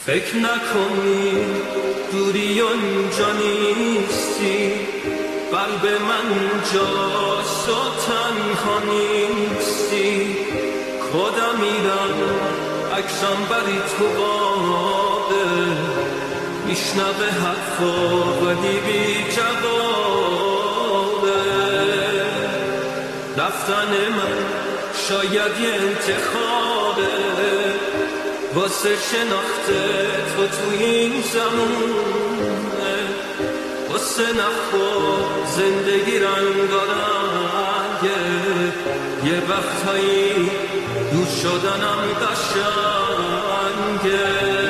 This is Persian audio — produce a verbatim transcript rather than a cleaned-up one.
فکر نکنی دوری اونجا نیستی، قلب من جاست و تنها نیستی. خودم میرم عکسم بری تو باده، میشنوه حرفا ولی بی جوابه. رفتن من شاید یه انتخابه واسه شناخت تو توی این زمونه، واسه نخوا زندگی رنگارنگه، یه وقتایی دور شدنم قشنگه.